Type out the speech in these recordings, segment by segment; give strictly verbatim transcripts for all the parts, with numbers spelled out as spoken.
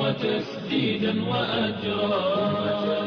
وتسديدا وأجرا.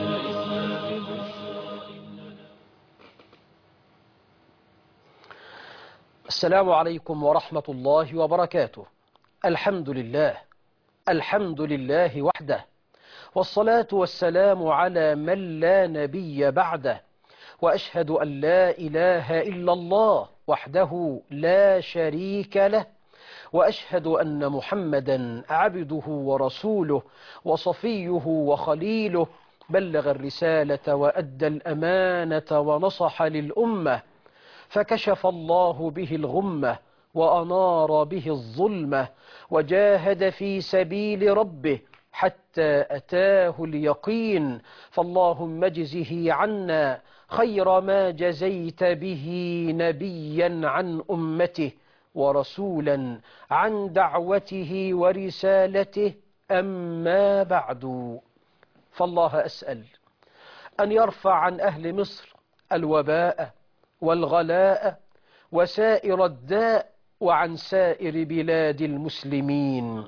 السلام عليكم ورحمة الله وبركاته. الحمد لله الحمد لله وحده، والصلاة والسلام على من لا نبي بعده، وأشهد أن لا إله إلا الله وحده لا شريك له، وأشهد أن محمدا عبده ورسوله وصفيه وخليله، بلغ الرسالة وأدى الأمانة ونصح للأمة، فكشف الله به الغمة وأنار به الظلمة، وجاهد في سبيل ربه حتى أتاه اليقين. فاللهم اجزه عنا خير ما جزيت به نبيا عن أمته ورسولا عن دعوته ورسالته. أما بعد، فالله أسأل أن يرفع عن أهل مصر الوباء والغلاء وسائر الداء، وعن سائر بلاد المسلمين.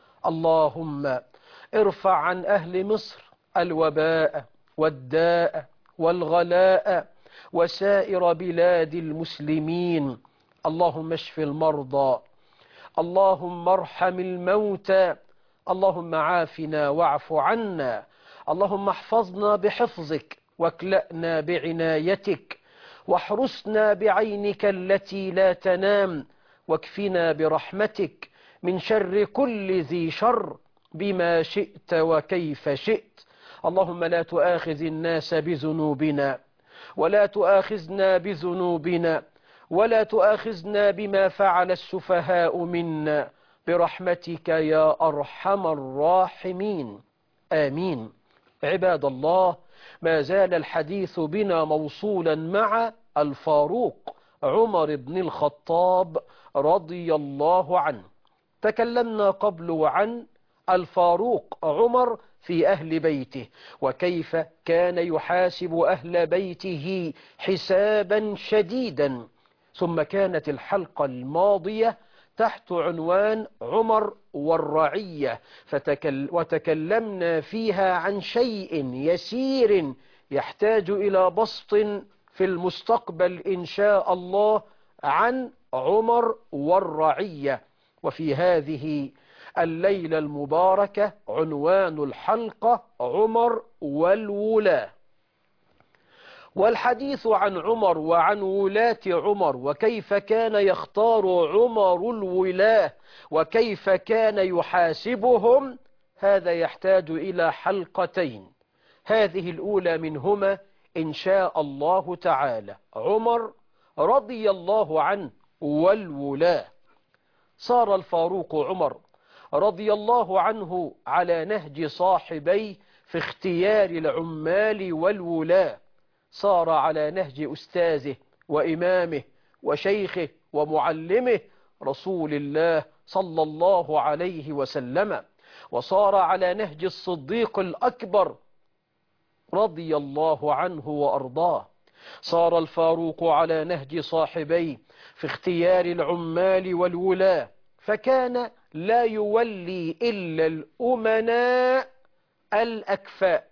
اللهم ارفع عن أهل مصر الوباء والداء والغلاء وسائر بلاد المسلمين. اللهم اشف المرضى، اللهم ارحم الموتى، اللهم عافنا واعف عنا، اللهم احفظنا بحفظك واكلأنا بعنايتك، واحرسنا بعينك التي لا تنام، واكفنا برحمتك من شر كل ذي شر بما شئت وكيف شئت. اللهم لا تؤاخذ الناس بذنوبنا، ولا تؤاخذنا بذنوبنا، ولا تؤاخذنا بما فعل السفهاء منا، برحمتك يا أرحم الراحمين. آمين. عباد الله، ما زال الحديث بنا موصولا مع الفاروق عمر بن الخطاب رضي الله عنه. تكلمنا قبل عن الفاروق عمر في أهل بيته، وكيف كان يحاسب أهل بيته حسابا شديدا. ثم كانت الحلقة الماضية تحت عنوان عمر والرعية، فتكل وتكلمنا فيها عن شيء يسير يحتاج إلى بسط في المستقبل إن شاء الله عن عمر والرعية. وفي هذه الليلة المباركة عنوان الحلقة عمر والولاة، والحديث عن عمر وعن ولاة عمر، وكيف كان يختار عمر الولاة، وكيف كان يحاسبهم. هذا يحتاج إلى حلقتين، هذه الأولى منهما إن شاء الله تعالى عمر رضي الله عنه والولاة. صار الفاروق عمر رضي الله عنه على نهج صاحبيه في اختيار العمال والولاة، صار على نهج أستاذه وإمامه وشيخه ومعلمه رسول الله صلى الله عليه وسلم، وصار على نهج الصديق الأكبر رضي الله عنه وأرضاه. صار الفاروق على نهج صاحبيه في اختيار العمال والولاة، فكان لا يولي إلا الأمناء الأكفاء.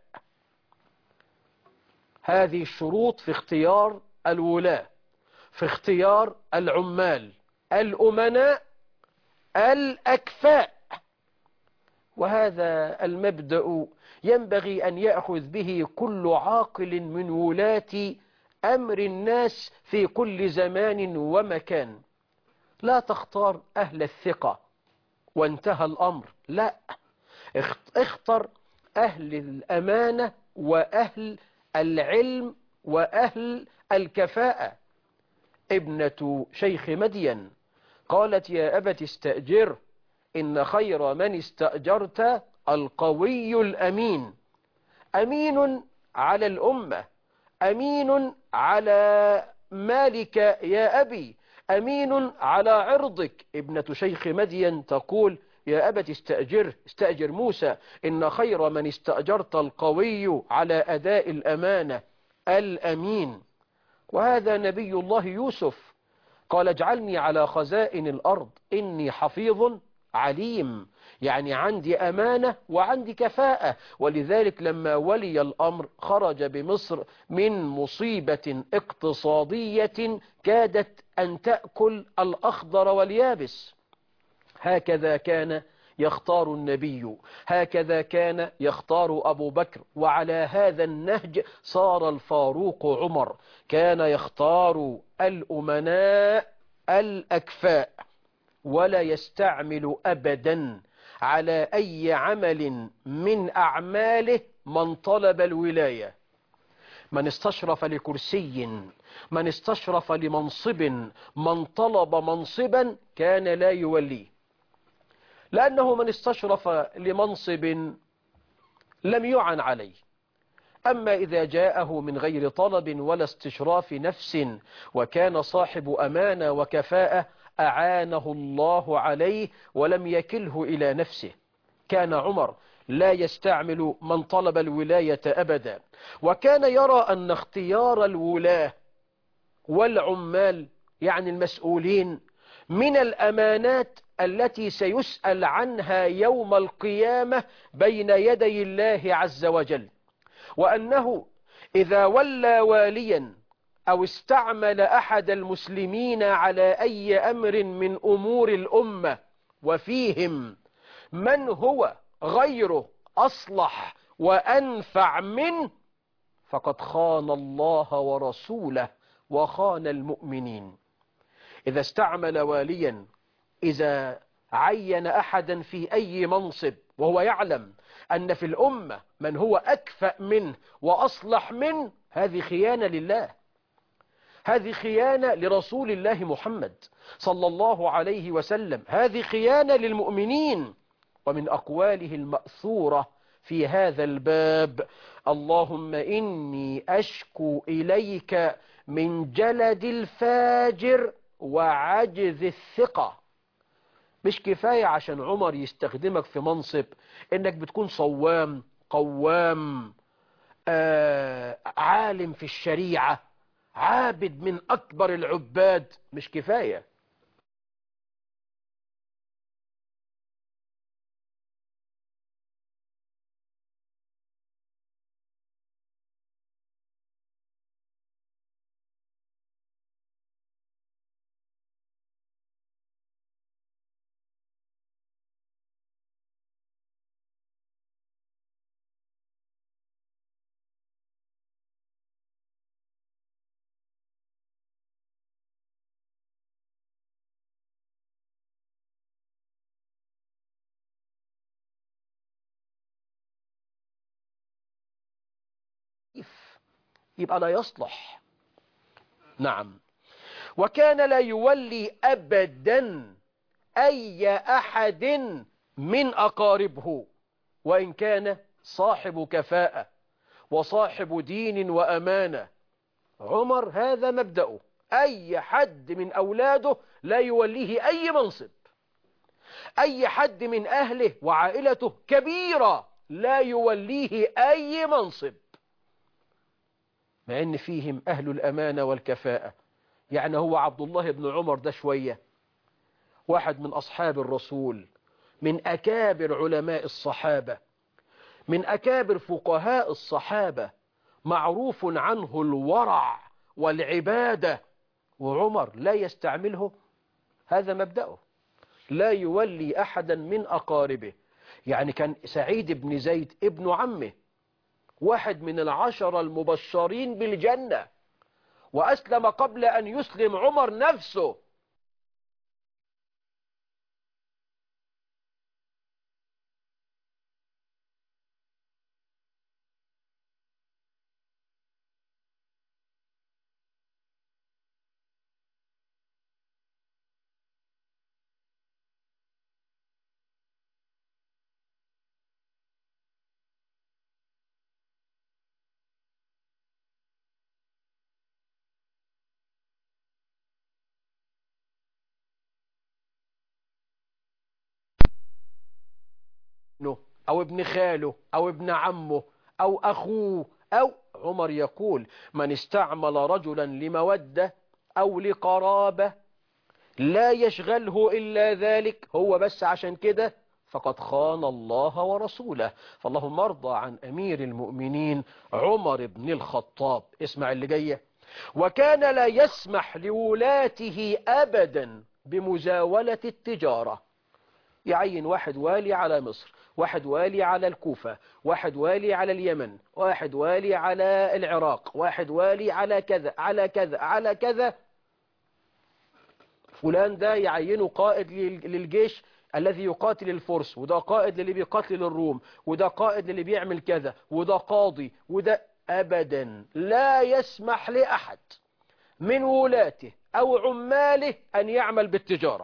هذه الشروط في اختيار الولاة، في اختيار العمال: الأمناء الأكفاء. وهذا المبدأ ينبغي أن يأخذ به كل عاقل من ولاة أمر الناس في كل زمان ومكان. لا تختار أهل الثقة وانتهى الأمر، لا، اختر أهل الأمانة وأهل العلم وأهل الكفاءة. ابنة شيخ مدين قالت: يا أبت استأجر، إن خير من استأجرت القوي الأمين. أمين على الأمة، أمين على مالك يا أبي، أمين على عرضك. ابنة شيخ مدين تقول: يا أبت استأجر، استأجر موسى، إن خير من استأجرت القوي على أداء الأمانة الأمين. وهذا نبي الله يوسف قال: اجعلني على خزائن الأرض إني حفيظ عليم، يعني عندي أمانة وعندي كفاءة. ولذلك لما ولي الأمر خرج بمصر من مصيبة اقتصادية كادت أن تأكل الأخضر واليابس. هكذا كان يختار النبي، هكذا كان يختار أبو بكر، وعلى هذا النهج صار الفاروق عمر. كان يختار الأمناء الأكفاء، ولا يستعمل أبدا على أي عمل من أعماله من طلب الولاية. من استشرف لكرسي، من استشرف لمنصب، من طلب منصبا كان لا يوليه، لأنه من استشرف لمنصب لم يعن عليه. أما إذا جاءه من غير طلب ولا استشراف نفس وكان صاحب أمانة وكفاءة أعانه الله عليه ولم يكله إلى نفسه. كان عمر لا يستعمل من طلب الولاية أبدا، وكان يرى أن اختيار الولاة والعمال يعني المسؤولين من الأمانات التي سيسأل عنها يوم القيامة بين يدي الله عز وجل، وأنه إذا ولى واليا أو استعمل أحد المسلمين على أي أمر من أمور الأمة وفيهم من هو غيره أصلح وأنفع منه فقد خان الله ورسوله وخان المؤمنين. إذا استعمل واليا، إذا عين أحدا في أي منصب وهو يعلم أن في الأمة من هو أكفأ منه وأصلح منه، هذه خيانة لله، هذه خيانة لرسول الله محمد صلى الله عليه وسلم، هذه خيانة للمؤمنين. ومن أقواله المأثورة في هذا الباب: اللهم إني أشكو إليك من جلد الفاجر وعجز الثقة. مش كفاية عشان عمر يستخدمك في منصب إنك بتكون صوام قوام آه عالم في الشريعة عابد من أكبر العباد، مش كفاية. يبقى لا يصلح. نعم. وكان لا يولي أبدا أي أحد من أقاربه وإن كان صاحب كفاءة وصاحب دين وأمانة. عمر هذا مبدأه، أي حد من أولاده لا يوليه أي منصب، أي حد من أهله وعائلته كبيرة لا يوليه أي منصب، مع أن فيهم أهل الأمانة والكفاءة. يعني هو عبد الله بن عمر ده شوية واحد من أصحاب الرسول، من أكابر علماء الصحابة، من أكابر فقهاء الصحابة، معروف عنه الورع والعبادة، وعمر لا يستعمله. هذا مبدأه، لا يولي أحدا من أقاربه. يعني كان سعيد بن زيد ابن عمه، واحد من العشرة المبشرين بالجنة، وأسلم قبل أن يسلم عمر نفسه. أو ابن خاله أو ابن عمه أو أخوه. أو عمر يقول: من استعمل رجلا لمودة أو لقرابة لا يشغله إلا ذلك، هو بس عشان كده فقد خان الله ورسوله. فاللهم ارضى عن أمير المؤمنين عمر بن الخطاب. اسمع اللي جايه: وكان لا يسمح لولاته أبدا بمزاولة التجارة. يعين واحد والي على مصر، واحد والي على الكوفة، واحد والي على اليمن، واحد والي على العراق، واحد والي على كذا على كذا على كذا. فلان ده يعينه قائد للجيش الذي يقاتل الفرس، وده قائد للي بيقاتل الروم، وده قائد للي بيعمل كذا، وده قاضي، وده أبدا لا يسمح لأحد من ولاته أو عماله أن يعمل بالتجارة.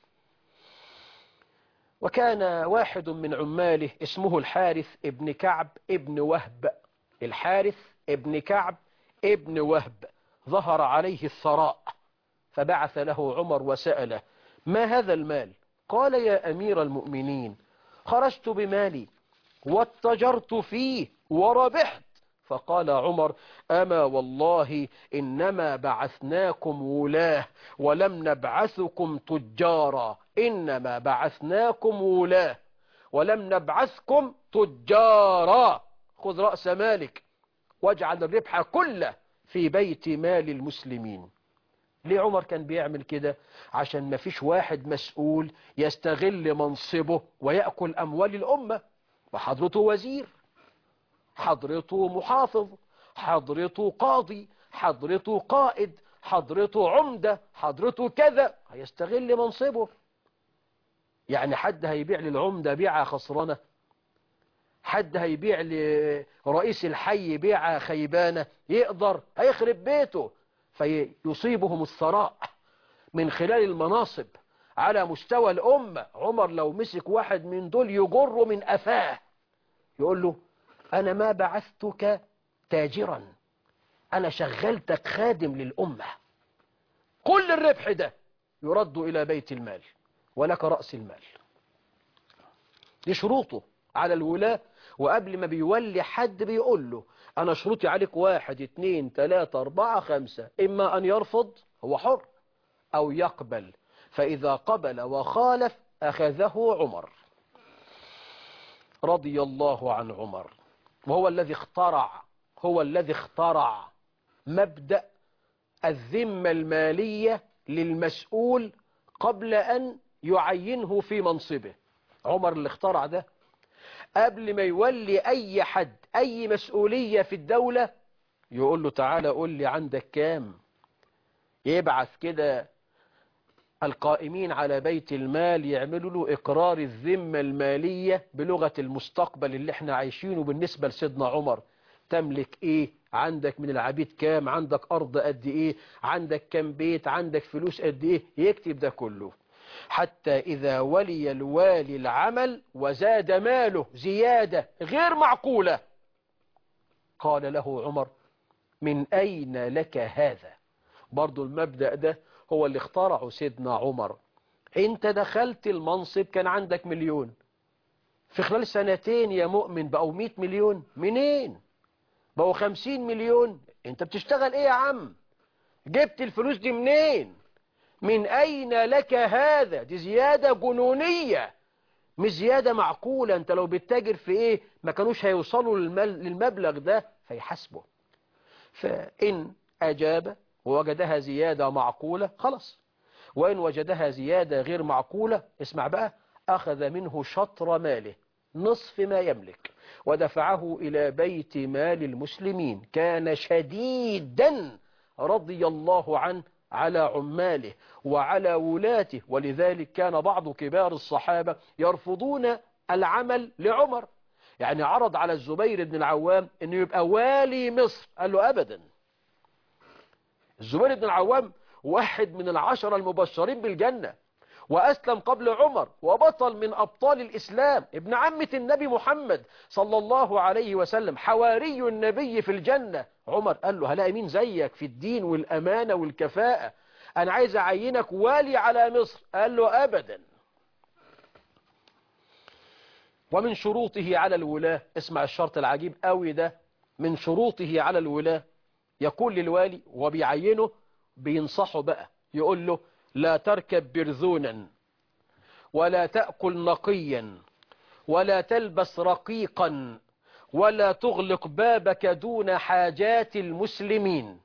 وكان واحد من عماله اسمه الحارث ابن كعب ابن وهب. الحارث ابن كعب ابن وهب ظهر عليه الثراء، فبعث له عمر وسأله: ما هذا المال؟ قال: يا أمير المؤمنين، خرجت بمالي واتجرت فيه وربحت. فقال عمر: أما والله إنما بعثناكم ولاة ولم نبعثكم تجارا، إنما بعثناكم ولاة ولم نبعثكم تجارا. خذ رأس مالك واجعل الربح كله في بيت مال المسلمين. ليه عمر كان بيعمل كده؟ عشان ما فيش واحد مسؤول يستغل منصبه ويأكل أموال الأمة. وحضرته وزير، حضرته محافظ، حضرته قاضي، حضرته قائد، حضرته عمدة، حضرته كذا، هيستغل منصبه. يعني حد هيبيع للعمدة بيعة خسرانة؟ حد هيبيع لرئيس الحي بيعة خيبانة؟ يقدر؟ هيخرب بيته. فيصيبهم الثراء من خلال المناصب على مستوى الأمة. عمر لو مسك واحد من دول يجره من أفاه، يقول له: أنا ما بعثتك تاجرا، أنا شغلتك خادم للأمة. كل الربح ده يرد إلى بيت المال ولك رأس المال. دي شروطه على الولاة. وقبل ما بيولي حد بيقول له: أنا شروطي عليك واحد اتنين تلاتة أربعة خمسة، إما أن يرفض، هو حر، أو يقبل. فإذا قبل وخالف أخذه عمر رضي الله عن عمر. وهو الذي اخترع هو الذي اخترع مبدأ الذمة المالية للمسؤول قبل أن يعينه في منصبه. عمر اللي اخترع ده. قبل ما يولي أي حد أي مسؤولية في الدولة يقول له: تعالى قول لي عندك كام. يبعث كده القائمين على بيت المال يعملوا له إقرار الذمة المالية بلغة المستقبل اللي احنا عايشينه بالنسبة لسيدنا عمر. تملك ايه؟ عندك من العبيد كام؟ عندك أرض قد ايه؟ عندك كام بيت؟ عندك فلوس قد ايه؟ يكتب ده كله. حتى إذا ولي الوالي العمل وزاد ماله زيادة غير معقولة، قال له عمر: من أين لك هذا؟ برضو المبدأ ده هو اللي اخترعه سيدنا عمر. انت دخلت المنصب كان عندك مليون، في خلال سنتين يا مؤمن بقوا مئة مليون. منين؟ بقوا خمسين مليون. انت بتشتغل ايه يا عم؟ جبت الفلوس دي منين؟ من أين لك هذا؟ دي زيادة جنونية، مش زيادة معقولة. انت لو بتتاجر في ايه ما كانوش هيوصلوا للمبلغ ده فيحاسبه. فإن أجاب ووجدها زيادة معقولة خلاص، وإن وجدها زيادة غير معقولة، اسمع بقى، أخذ منه شطر ماله، نصف ما يملك، ودفعه إلى بيت مال المسلمين. كان شديدا رضي الله عنه على عماله وعلى ولاته. ولذلك كان بعض كبار الصحابة يرفضون العمل لعمر. يعني عرض على الزبير بن العوام أنه يبقى والي مصر، قال له أبدا. الزبير بن العوام واحد من العشرة المبشرين بالجنة، وأسلم قبل عمر، وبطل من أبطال الإسلام، ابن عمة النبي محمد صلى الله عليه وسلم، حواري النبي في الجنة. عمر قال له: هلاقي مين زيك في الدين والأمانة والكفاءة؟ أنا عايز أعينك والي على مصر. قال له: أبدا. ومن شروطه على الولاة، اسمع الشرط العجيب قوي ده، من شروطه على الولاة يقول للوالي وبيعينه، بينصحه بقى، يقول له: لا تركب برذونا ولا تأكل نقيا ولا تلبس رقيقا ولا تغلق بابك دون حاجات المسلمين.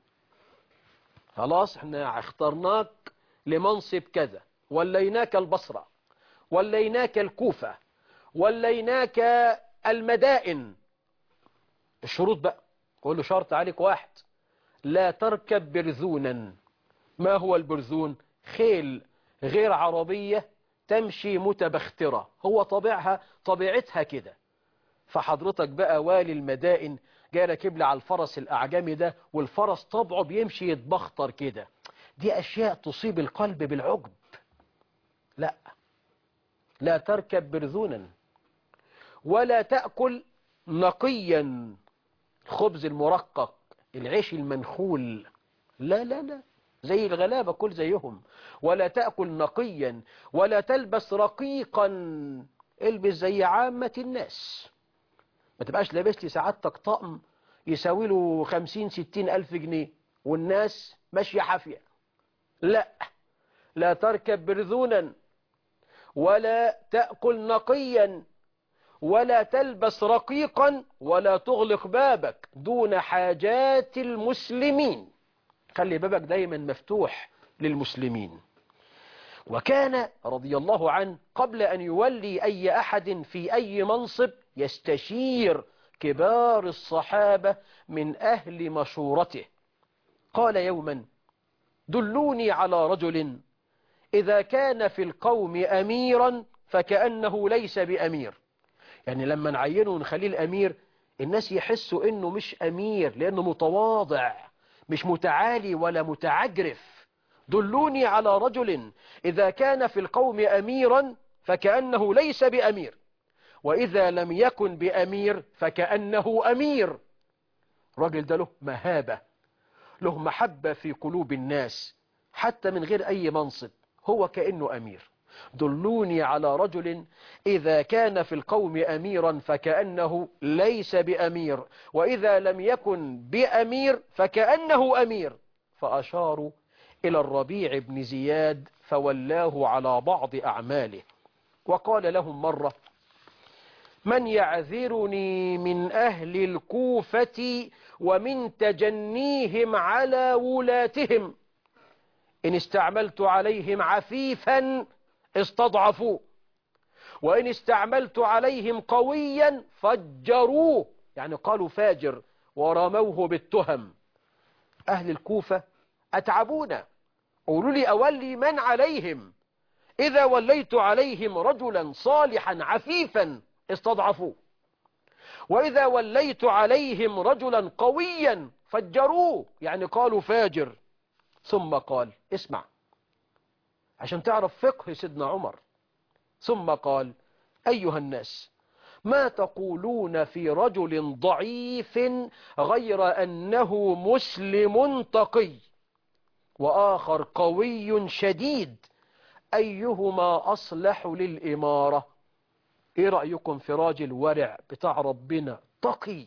خلاص احنا اخترناك لمنصب كذا، وليناك البصرة، وليناك الكوفة، وليناك المدائن. الشروط بقى، قول له شرط عليك واحد: لا تركب برذونا. ما هو البرذون؟ خيل غير عربية تمشي متبخترة، هو طبيعها طبيعتها كده. فحضرتك بقى والي المدائن جاي راكب لي على الفرس الأعجمي ده، والفرس طبعه بيمشي يتبختر كده، دي أشياء تصيب القلب بالعجب. لا، لا تركب برذونا ولا تأكل نقيا، الخبز المرقق، العيش المنخول، لا لا لا، زي الغلابة كل زيهم. ولا تأكل نقيا ولا تلبس رقيقا، البس زي عامة الناس، ما تبقاش لابس لي سعادتك طقم يساوي له خمسين ستين ألف جنيه والناس ماشية حافية. لا، لا تركب برذونا ولا تأكل نقيا ولا تلبس رقيقا ولا تغلق بابك دون حاجات المسلمين، خلي بابك دايما مفتوح للمسلمين. وكان رضي الله عنه قبل أن يولي أي أحد في أي منصب يستشير كبار الصحابة من أهل مشورته. قال يوما: دلوني على رجل إذا كان في القوم أميرا فكأنه ليس بأمير. يعني لما نعينه ونخليه الأمير الناس يحسوا إنه مش أمير، لأنه متواضع مش متعالي ولا متعجرف. دلوني على رجل إذا كان في القوم أميرا فكأنه ليس بأمير، وإذا لم يكن بأمير فكأنه أمير. راجل ده له مهابة، له محبة في قلوب الناس حتى من غير أي منصب، هو كأنه أمير. دلوني على رجل إذا كان في القوم أميرا فكأنه ليس بأمير، وإذا لم يكن بأمير فكأنه أمير. فأشاروا إلى الربيع بن زياد فولاه على بعض أعماله، وقال لهم مرة: من يعذرني من أهل الكوفة ومن تجنيهم على ولاتهم؟ إن استعملت عليهم عفيفا استضعفوه، وإن استعملت عليهم قويا فجروه، يعني قالوا فاجر ورموه بالتهم. أهل الكوفة أتعبونا، قولوا لي أولي من عليهم؟ إذا وليت عليهم رجلا صالحا عفيفا استضعفوه، وإذا وليت عليهم رجلا قويا فجروه، يعني قالوا فاجر. ثم قال، اسمع عشان تعرف فقه سيدنا عمر، ثم قال: أيها الناس، ما تقولون في رجل ضعيف غير أنه مسلم تقي وآخر قوي شديد، أيهما أصلح للإمارة؟ إيه رأيكم في راجل ورع بتاع ربنا تقي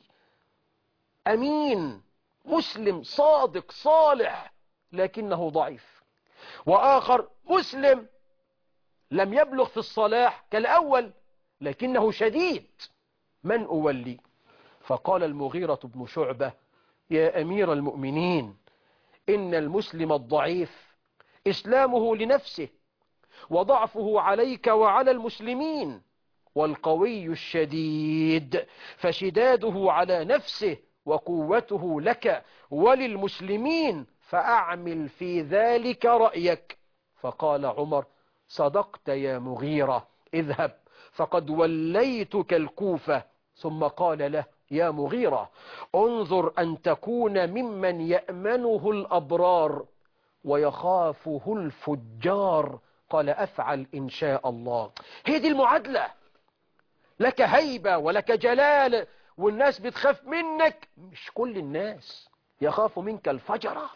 أمين مسلم صادق صالح لكنه ضعيف، وآخر مسلم لم يبلغ في الصلاح كالأول لكنه شديد، من أولي؟ فقال المغيرة بن شعبة: يا أمير المؤمنين، إن المسلم الضعيف إسلامه لنفسه وضعفه عليك وعلى المسلمين، والقوي الشديد فشداده على نفسه وقوته لك وللمسلمين، فأعمل في ذلك رأيك. فقال عمر: صدقت يا مغيرة، اذهب فقد وليتك الكوفة. ثم قال له: يا مغيرة، انظر أن تكون ممن يأمنه الأبرار ويخافه الفجار. قال: أفعل إن شاء الله. هي دي المعادلة، لك هيبة ولك جلال والناس بتخاف منك. مش كل الناس، يخاف منك الفجرة،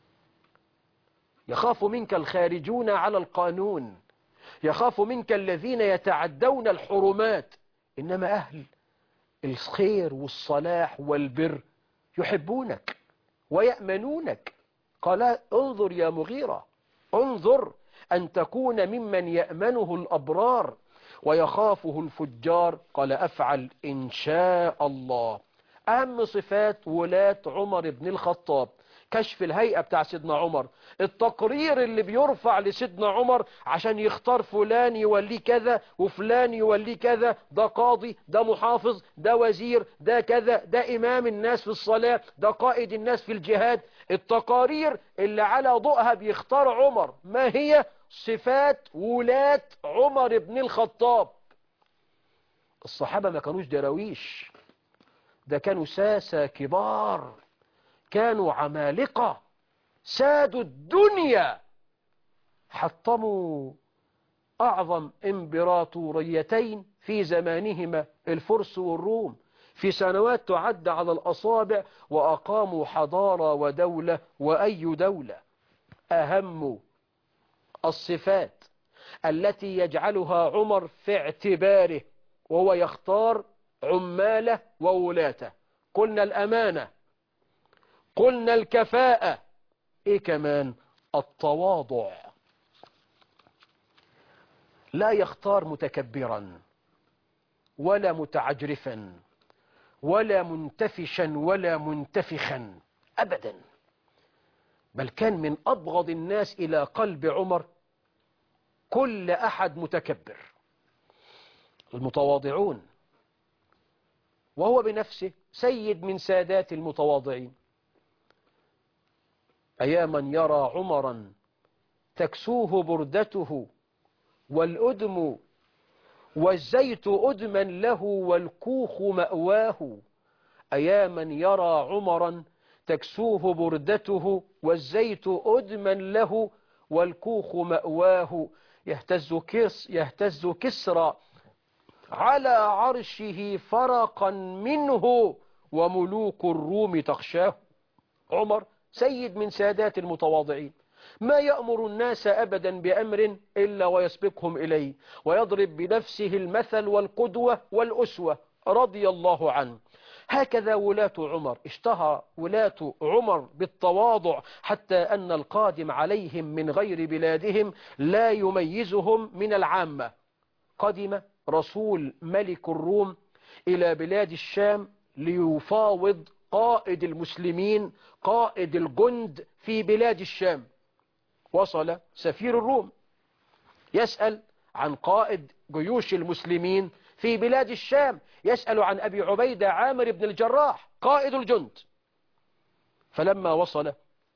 يخاف منك الخارجون على القانون، يخاف منك الذين يتعدون الحرمات، إنما أهل الخير والصلاح والبر يحبونك ويأمنونك. قال: انظر يا مغيرة، انظر أن تكون ممن يأمنه الأبرار ويخافه الفجار؟ قال أفعل إن شاء الله. أهم صفات ولاة عمر بن الخطاب: كشف الهيئة بتاع سيدنا عمر، التقرير اللي بيرفع لسيدنا عمر عشان يختار فلان يوليه كذا وفلان يوليه كذا، ده قاضي، ده محافظ، ده وزير، ده كذا، ده إمام الناس في الصلاة، ده قائد الناس في الجهاد. التقارير اللي على ضوءها بيختار عمر. ما هي صفات ولاة عمر بن الخطاب؟ الصحابة ما كانوش دراويش، ده كانوا ساسة كبار، كانوا عمالقة، سادوا الدنيا، حطموا أعظم إمبراطوريتين في زمانهما، الفرس والروم، في سنوات تعد على الأصابع، وأقاموا حضارة ودولة. وأي دولة؟ أهم الصفات التي يجعلها عمر في اعتباره وهو يختار عماله وولاته: قلنا الأمانة، قلنا الكفاءة، إيه كمان؟ التواضع. لا يختار متكبرا ولا متعجرفا ولا منتفشا ولا منتفخا أبدا، بل كان من أبغض الناس إلى قلب عمر كل أحد متكبر، المتواضعون، وهو بنفسه سيد من سادات المتواضعين. أياما يرى عمرا تكسوه بردته والأدم والزيت أدما له والكوخ مأواه. أياما يرى عمرا تكسوه بردته والزيت أدما له والكوخ مأواه. يهتز كس يهتز كسرى على عرشه فرقا منه وملوك الروم تخشاه. عمر سيد من سادات المتواضعين، ما يأمر الناس أبدا بأمر إلا ويسبقهم إليه، ويضرب بنفسه المثل والقدوة والأسوة رضي الله عنه. هكذا ولاة عمر، اشتهر ولاة عمر بالتواضع حتى أن القادم عليهم من غير بلادهم لا يميزهم من العامة. قدم رسول ملك الروم إلى بلاد الشام ليفاوض قائد المسلمين، قائد الجند في بلاد الشام. وصل سفير الروم يسأل عن قائد جيوش المسلمين في بلاد الشام، يسأل عن أبي عبيدة عامر بن الجراح قائد الجند. فلما وصل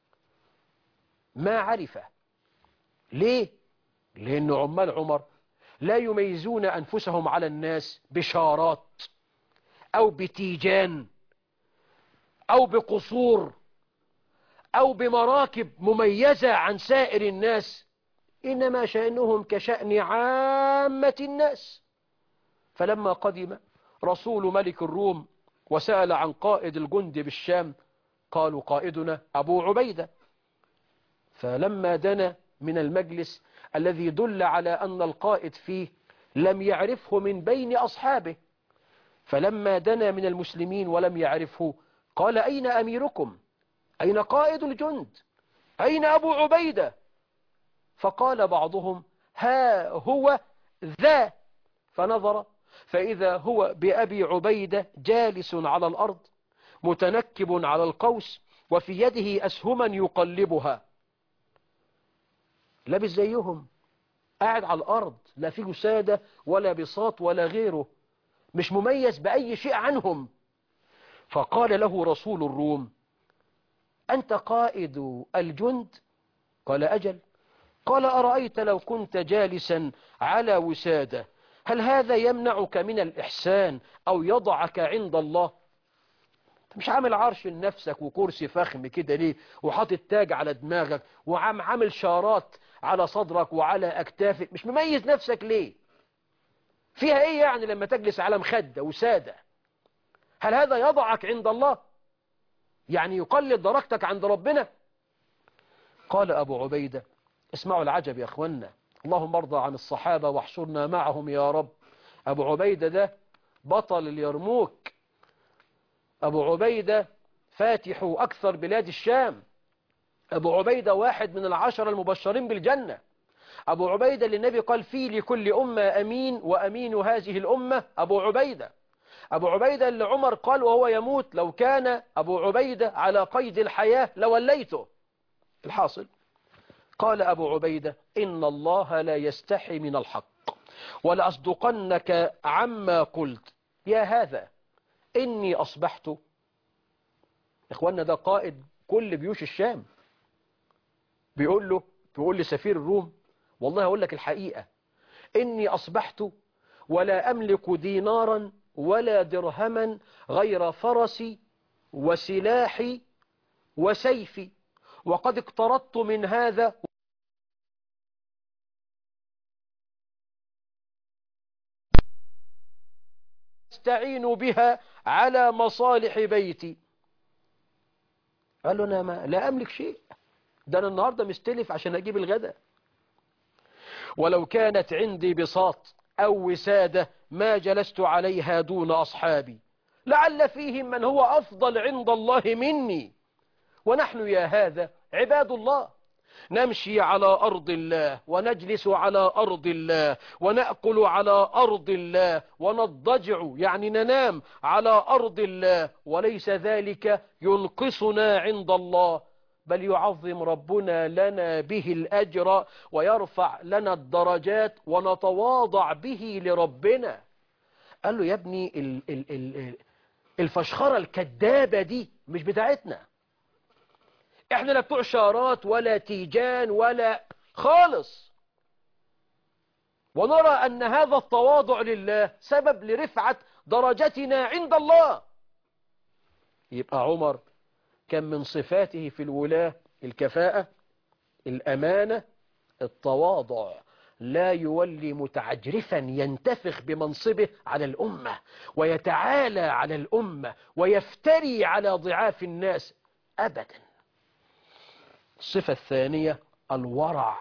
ما عرفه. ليه؟ لأن عمال عمر لا يميزون أنفسهم على الناس بشارات أو بتيجان أو بقصور أو بمراكب مميزة عن سائر الناس، إنما شأنهم كشأن عامة الناس. فلما قدم رسول ملك الروم وسأل عن قائد الجند بالشام، قالوا قائدنا أبو عبيدة. فلما دنا من المجلس الذي دل على أن القائد فيه لم يعرفه من بين أصحابه، فلما دنا من المسلمين ولم يعرفه قال: أين أميركم؟ أين قائد الجند؟ أين أبو عبيدة؟ فقال بعضهم: ها هو ذا. فنظر فإذا هو بأبي عبيدة جالس على الأرض متنكب على القوس وفي يده أسهما يقلبها، لابس زيهم، قاعد على الأرض، لا فيه سادة ولا بساط ولا غيره، مش مميز بأي شيء عنهم. فقال له رسول الروم: أنت قائد الجند؟ قال: أجل. قال: أرأيت لو كنت جالسا على وسادة، هل هذا يمنعك من الإحسان أو يضعك عند الله؟ انت مش عامل عرش لنفسك وكرسي فخم كده ليه، وحاطط تاج على دماغك وعم عامل شارات على صدرك وعلى أكتافك، مش مميز نفسك ليه؟ فيها ايه يعني لما تجلس على مخدة وسادة؟ هل هذا يضعك عند الله؟ يعني يقلل درجتك عند ربنا؟ قال أبو عبيدة، اسمعوا العجب يا أخوانا، اللهم ارضى عن الصحابة واحشرنا معهم يا رب. أبو عبيدة ده بطل اليرموك، أبو عبيدة فاتح أكثر بلاد الشام، أبو عبيدة واحد من العشرة المبشرين بالجنة، أبو عبيدة اللي النبي قال فيه لكل أمة أمين وأمين هذه الأمة أبو عبيدة. أبو عبيدة اللي عمر قال وهو يموت لو كان أبو عبيدة على قيد الحياة لوليته. الحاصل قال أبو عبيدة إن الله لا يستحي من الحق ولأصدقنك عما قلت يا هذا إني أصبحت. إخواننا ده قائد كل جيوش الشام بيقول له بيقول لسفير الروم والله أقول لك الحقيقة إني أصبحت ولا أملك دينارا ولا درهما غير فرسي وسلاحي وسيفي وقد اقترضت من هذا استعين بها على مصالح بيتي. قال له أنا ما لا أملك شيء، ده أنا النهاردة مستلف عشان أجيب الغداء. ولو كانت عندي بساط أو وسادة ما جلست عليها دون أصحابي لعل فيهم من هو أفضل عند الله مني. ونحن يا هذا عباد الله نمشي على أرض الله ونجلس على أرض الله ونأكل على أرض الله ونضجع يعني ننام على أرض الله، وليس ذلك ينقصنا عند الله بل يعظم ربنا لنا به الأجر ويرفع لنا الدرجات ونتواضع به لربنا. قال له يا ابني ال ال ال الفشخرة الكذابة دي مش بتاعتنا، احنا لا بتوع شارات ولا تيجان ولا خالص، ونرى أن هذا التواضع لله سبب لرفعة درجتنا عند الله. يبقى عمر كان من صفاته في الولاة الكفاءة، الأمانة، التواضع، لا يولي متعجرفا ينتفخ بمنصبه على الأمة ويتعالى على الأمة ويفتري على ضعاف الناس أبدا. الصفة الثانية الورع.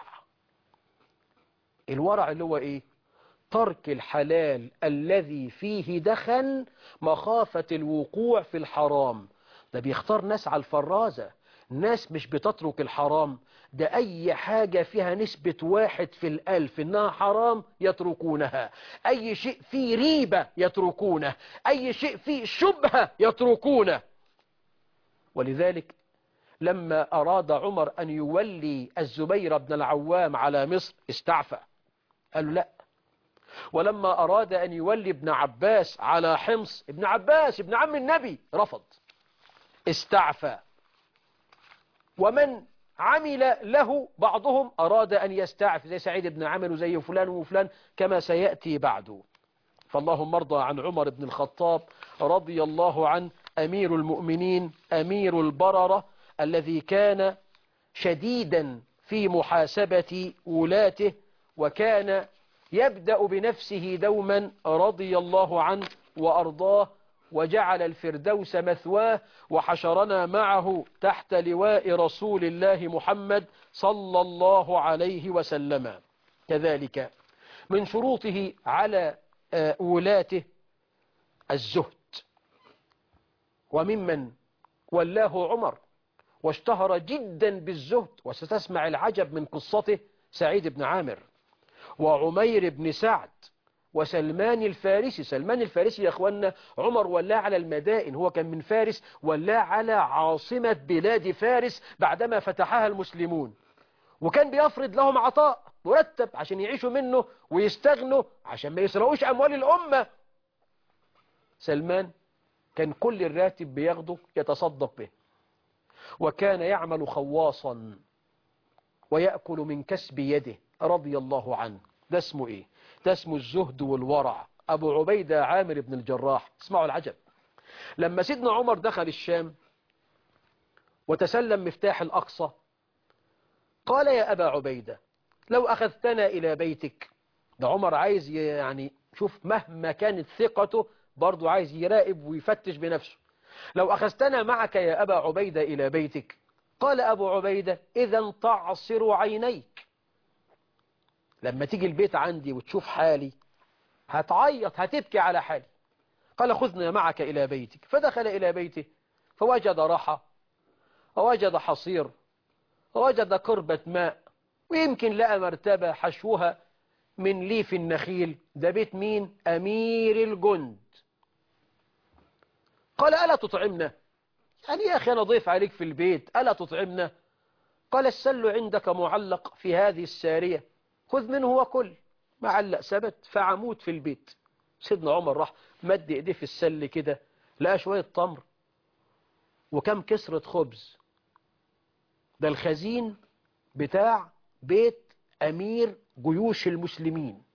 الورع اللي هو إيه؟ ترك الحلال الذي فيه دخن مخافة الوقوع في الحرام. ده بيختار ناس على الفرازة، ناس مش بتترك الحرام، ده أي حاجة فيها نسبة واحد في الألف إنها حرام يتركونها، أي شيء فيه ريبة يتركونه، أي شيء فيه شبهة يتركونه. ولذلك لما أراد عمر أن يولي الزبير بن العوام على مصر استعفى، قال له لا. ولما أراد أن يولي ابن عباس على حمص، ابن عباس ابن عم النبي، رفض استعفى. ومن عمل له بعضهم أراد أن يستعفي زي سعيد بن عامر وزي فلان وفلان كما سيأتي بعده. فاللهم ارضى عن عمر بن الخطاب رضي الله عنه أمير المؤمنين أمير البررة الذي كان شديدا في محاسبة ولاته، وكان يبدأ بنفسه دوما رضي الله عنه وأرضاه، وجعل الفردوس مثواه، وحشرنا معه تحت لواء رسول الله محمد صلى الله عليه وسلم. كذلك من شروطه على ولاته الزهد، وممن ولاه عمر واشتهر جدا بالزهد، وستسمع العجب من قصته، سعيد بن عامر وعمير بن سعد وسلمان الفارسي. سلمان الفارسي يا أخوانا عمر ولاه على المدائن، هو كان من فارس، ولاه على عاصمة بلاد فارس بعدما فتحها المسلمون، وكان بيفرض لهم عطاء مرتب عشان يعيشوا منه ويستغنوا عشان ما يسرقوش أموال الأمة. سلمان كان كل الراتب بياخده يتصدق به، وكان يعمل خواصا ويأكل من كسب يده رضي الله عنه. ده اسمه ايه؟ ده اسمه الزهد والورع. أبو عبيدة عامر بن الجراح، اسمعوا العجب، لما سيدنا عمر دخل الشام وتسلم مفتاح الأقصى قال يا أبا عبيدة لو أخذتنا إلى بيتك. ده عمر عايز يعني شوف مهما كانت ثقته برضو عايز يراقب ويفتش بنفسه. لو أخذتنا معك يا أبا عبيدة إلى بيتك. قال أبو عبيدة إذا تعصر عينيك، لما تيجي البيت عندي وتشوف حالي هتعيط هتبكي على حالي. قال خذنا معك إلى بيتك. فدخل إلى بيته فوجد رحى ووجد حصير ووجد كربة ماء ويمكن لقى مرتبة حشوها من ليف النخيل. ده بيت مين؟ أمير الجند. قال ألا تطعمنا؟ يعني يا أخي أنا ضيف عليك في البيت، ألا تطعمنا؟ قال السل عندك معلق في هذه السارية، خذ منه وكل. معلق ثبت فعمود في البيت. سيدنا عمر راح مد ايديه في السل كده، لقى شوية تمر وكم كسرة خبز. ده الخزين بتاع بيت أمير جيوش المسلمين.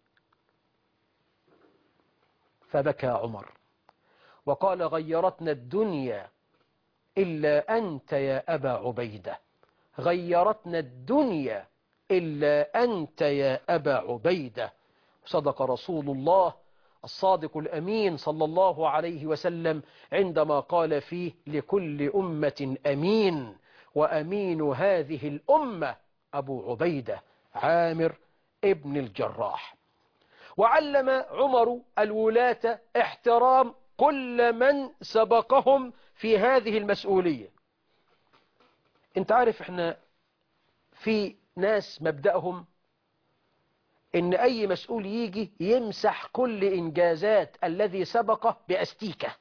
فبكى عمر وقال غيرتنا الدنيا إلا أنت يا أبا عبيدة، غيرتنا الدنيا إلا أنت يا أبا عبيدة. صدق رسول الله الصادق الأمين صلى الله عليه وسلم عندما قال فيه لكل أمة أمين، وأمين هذه الأمة أبو عبيدة عامر ابن الجراح. وعلم عمر الولاة احترام كل من سبقهم في هذه المسؤولية. انت عارف احنا في ناس مبدأهم ان اي مسؤول يجي يمسح كل انجازات الذي سبقه باستيكة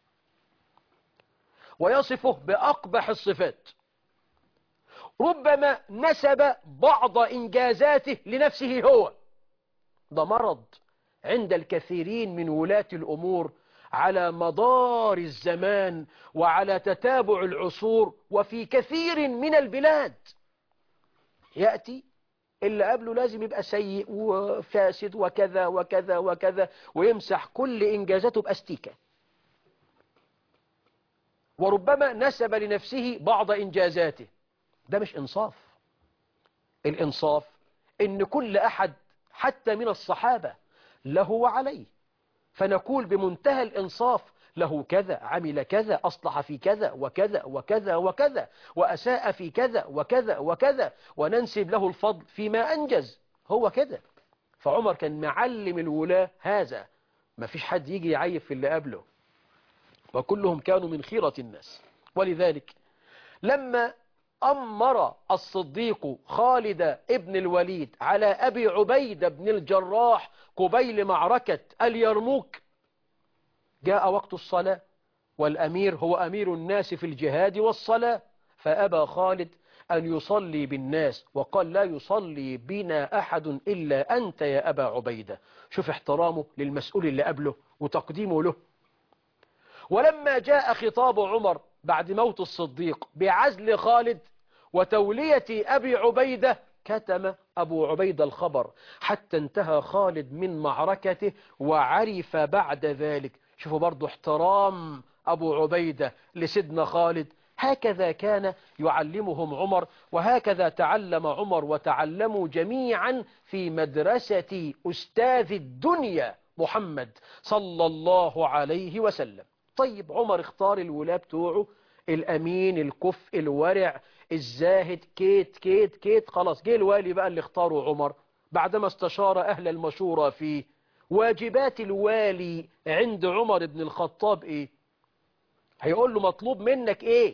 ويصفه باقبح الصفات، ربما نسب بعض انجازاته لنفسه هو. ده مرض عند الكثيرين من ولاة الامور على مدار الزمان وعلى تتابع العصور وفي كثير من البلاد. يأتي اللي قبله لازم يبقى سيء وفاسد وكذا وكذا وكذا، ويمسح كل إنجازاته بأستيكة. وربما نسب لنفسه بعض إنجازاته. ده مش إنصاف. الإنصاف إن كل أحد حتى من الصحابة له وعليه، فنقول بمنتهى الإنصاف له كذا، عمل كذا، أصلح في كذا وكذا وكذا وكذا، وأساء في كذا وكذا وكذا، وننسب له الفضل فيما أنجز. هو كده. فعمر كان معلم الولاة هذا، ما فيش حد يجي يعيب في اللي قبله، وكلهم كانوا من خيرة الناس. ولذلك لما أمر الصديق خالد ابن الوليد على أبي عبيدة بن الجراح قبيل معركة اليرموك، جاء وقت الصلاة والأمير هو أمير الناس في الجهاد والصلاة، فأبى خالد أن يصلي بالناس وقال لا يصلي بنا أحد إلا أنت يا أبا عبيدة. شوف احترامه للمسؤول اللي قبله وتقديمه له. ولما جاء خطاب عمر بعد موت الصديق بعزل خالد وتولية أبي عبيدة، كتم أبو عبيدة الخبر حتى انتهى خالد من معركته وعرف بعد ذلك. شوفوا برضو احترام أبو عبيدة لسيدنا خالد. هكذا كان يعلمهم عمر، وهكذا تعلم عمر وتعلموا جميعا في مدرسة أستاذ الدنيا محمد صلى الله عليه وسلم. طيب عمر اختار الولاة بتوعه الأمين الكفء الورع الزاهد كيت كيت كيت. خلاص جه الوالي بقى اللي اختاره عمر بعدما استشار أهل المشورة فيه. واجبات الوالي عند عمر بن الخطاب ايه؟ هيقول له مطلوب منك ايه؟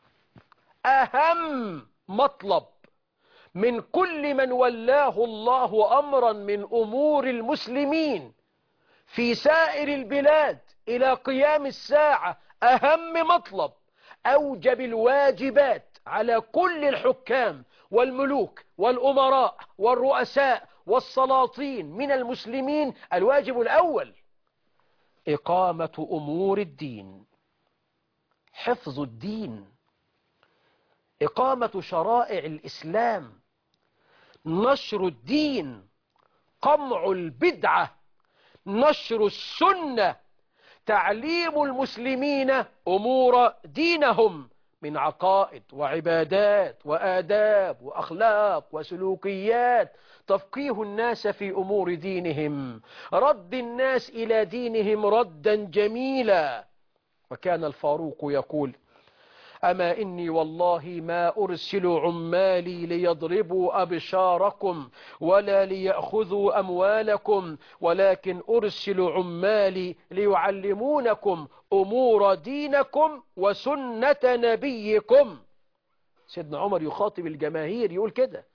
أهم مطلب من كل من ولاه الله أمرا من أمور المسلمين في سائر البلاد إلى قيام الساعة، أهم مطلب أوجب الواجبات على كل الحكام والملوك والأمراء والرؤساء والسلاطين من المسلمين، الواجب الأول إقامة أمور الدين، حفظ الدين، إقامة شرائع الإسلام، نشر الدين، قمع البدعة، نشر السنة، تعليم المسلمين أمور دينهم من عقائد وعبادات وآداب وأخلاق وسلوكيات، تفقيه الناس في أمور دينهم، رد الناس إلى دينهم ردا جميلا. وكان الفاروق يقول أما إني والله ما أرسل عمالي ليضربوا أبشاركم ولا ليأخذوا أموالكم، ولكن أرسل عمالي ليعلمونكم أمور دينكم وسنة نبيكم. سيدنا عمر يخاطب الجماهير يقول كده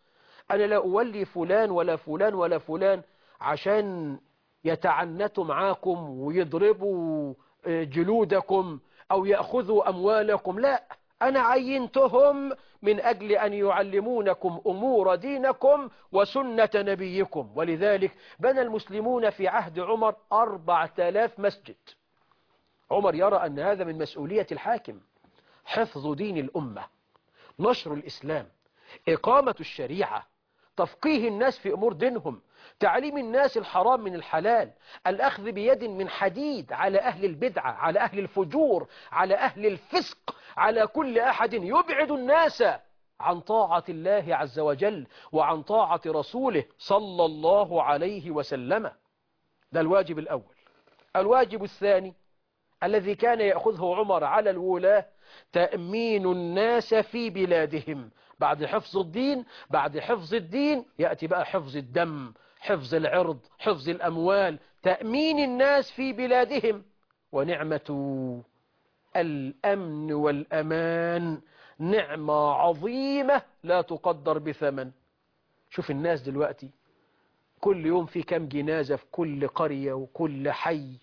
أنا لا أولي فلان ولا فلان ولا فلان عشان يتعنتوا معاكم ويضربوا جلودكم أو يأخذوا أموالكم، لا، أنا عينتهم من أجل أن يعلمونكم أمور دينكم وسنة نبيكم. ولذلك بنى المسلمون في عهد عمر أربعة آلاف مسجد. عمر يرى أن هذا من مسؤولية الحاكم، حفظ دين الأمة، نشر الإسلام، إقامة الشريعة، تفقيه الناس في أمور دينهم، تعليم الناس الحرام من الحلال، الأخذ بيد من حديد على أهل البدعة، على أهل الفجور، على أهل الفسق، على كل أحد يبعد الناس عن طاعة الله عز وجل وعن طاعة رسوله صلى الله عليه وسلم. ده الواجب الأول. الواجب الثاني الذي كان يأخذه عمر على الولاة تأمين الناس في بلادهم. بعد حفظ الدين بعد حفظ الدين يأتي بقى حفظ الدم، حفظ العرض، حفظ الأموال، تأمين الناس في بلادهم. ونعمة الأمن والأمان نعمة عظيمة لا تقدر بثمن. شوف الناس دلوقتي كل يوم في كم جنازة في كل قرية وكل حي.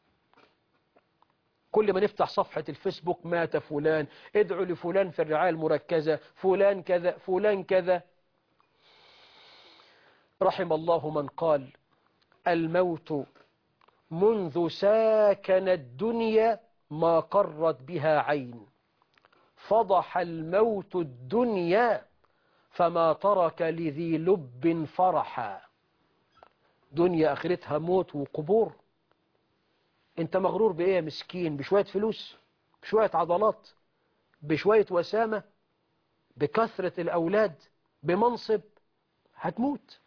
كل ما نفتح صفحة الفيسبوك مات فلان، ادعوا لفلان في الرعاية المركزة، فلان كذا فلان كذا. رحم الله من قال الموت منذ ساكن الدنيا ما قرت بها عين، فضح الموت الدنيا فما ترك لذي لب فرحا. دنيا آخرتها موت وقبور. انت مغرور بإيه يا مسكين؟ بشوية فلوس، بشوية عضلات، بشوية وسامة، بكثرة الأولاد، بمنصب؟ هتموت.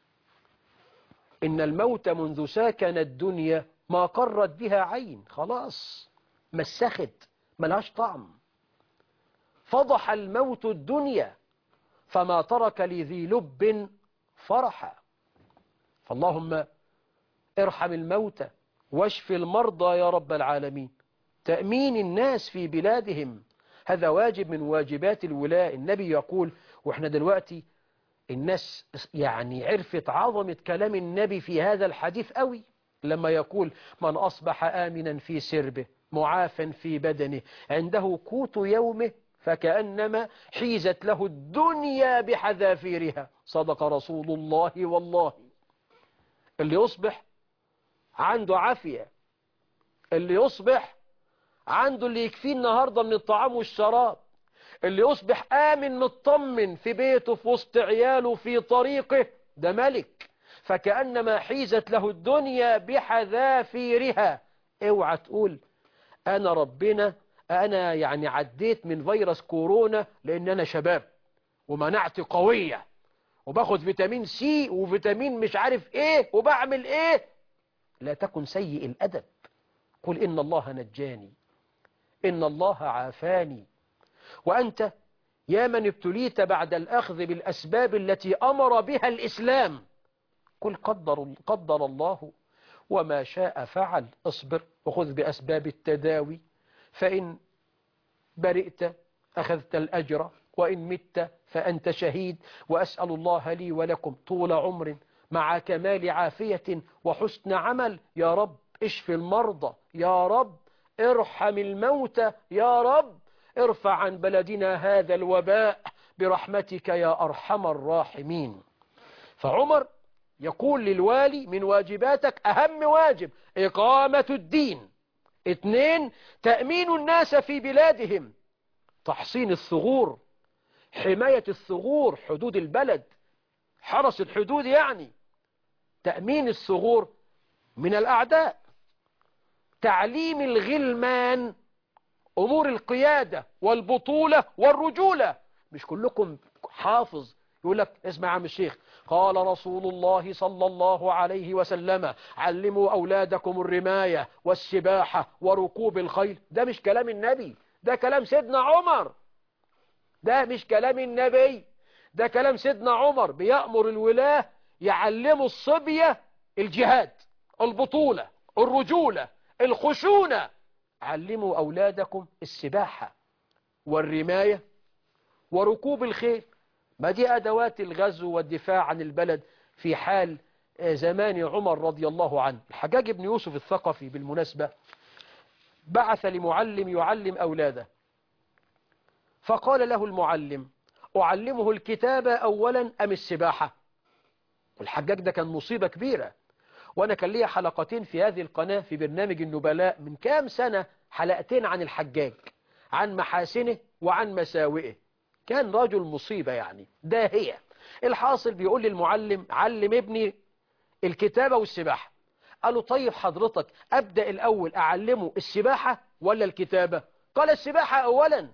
إن الموت منذ ساكن الدنيا ما قرت بها عين، خلاص مسخت ملهاش طعم. فضح الموت الدنيا فما ترك لذي لب فرحا. فاللهم ارحم الموتى واشف المرضى يا رب العالمين. تأمين الناس في بلادهم هذا واجب من واجبات الولاء. النبي يقول، واحنا دلوقتي الناس يعني عرفت عظمة كلام النبي في هذا الحديث قوي، لما يقول من أصبح آمنا في سربه معافا في بدنه عنده قوت يومه فكأنما حيزت له الدنيا بحذافيرها. صدق رسول الله والله. اللي يصبح عنده عافية، اللي يصبح عنده اللي يكفيه النهاردة من الطعام والشراب، اللي يصبح آمن مطمن في بيته في وسط عياله في طريقه، ده ملك. فكأنما حيزت له الدنيا بحذافيرها. اوعى تقول أنا ربنا أنا يعني عديت من فيروس كورونا لأن أنا شباب ومناعتي قوية وباخد فيتامين سي وفيتامين مش عارف ايه وبعمل ايه. لا تكن سيء الأدب. قل إن الله نجاني، إن الله عافاني. وأنت يا من ابتليت بعد الأخذ بالأسباب التي أمر بها الإسلام، قل قدر, قدر الله وما شاء فعل. اصبر وخذ بأسباب التداوي، فإن برئت أخذت الأجر وإن مت فأنت شهيد. وأسأل الله لي ولكم طول عمر مع كمال عافية وحسن عمل. يا رب اشف المرضى، يا رب ارحم الموتى، يا رب ارفع عن بلدنا هذا الوباء برحمتك يا أرحم الراحمين. فعمر يقول للوالي من واجباتك أهم واجب إقامة الدين. اثنين، تأمين الناس في بلادهم، تحصين الثغور، حماية الثغور، حدود البلد، حرس الحدود يعني تأمين الثغور من الأعداء. تعليم الغلمان أمور القيادة والبطولة والرجولة. مش كلكم حافظ يقول لك اسمع يا عم الشيخ قال رسول الله صلى الله عليه وسلم علموا أولادكم الرماية والسباحة وركوب الخيل. ده مش كلام النبي، ده كلام سيدنا عمر. ده مش كلام النبي، ده كلام سيدنا عمر بيأمر الولاة يعلموا الصبية الجهاد، البطولة، الرجولة، الخشونة. علموا أولادكم السباحة والرماية وركوب الخيل. ما دي أدوات الغزو والدفاع عن البلد في حال زمان عمر رضي الله عنه. الحجاج بن يوسف الثقفي بالمناسبة بعث لمعلم يعلم أولاده، فقال له المعلم: أعلمه الكتابة أولا أم السباحة؟ والحجاج ده كان مصيبة كبيرة، وأنا كان لي حلقتين في هذه القناة في برنامج النبلاء من كام سنة، حلقتين عن الحجاج، عن محاسنه وعن مساوئه. كان رجل مصيبة يعني داهية. الحاصل بيقول للمعلم: علم ابني الكتابة والسباحة. قال له: طيب حضرتك أبدأ الأول أعلمه السباحة ولا الكتابة؟ قال: السباحة أولا،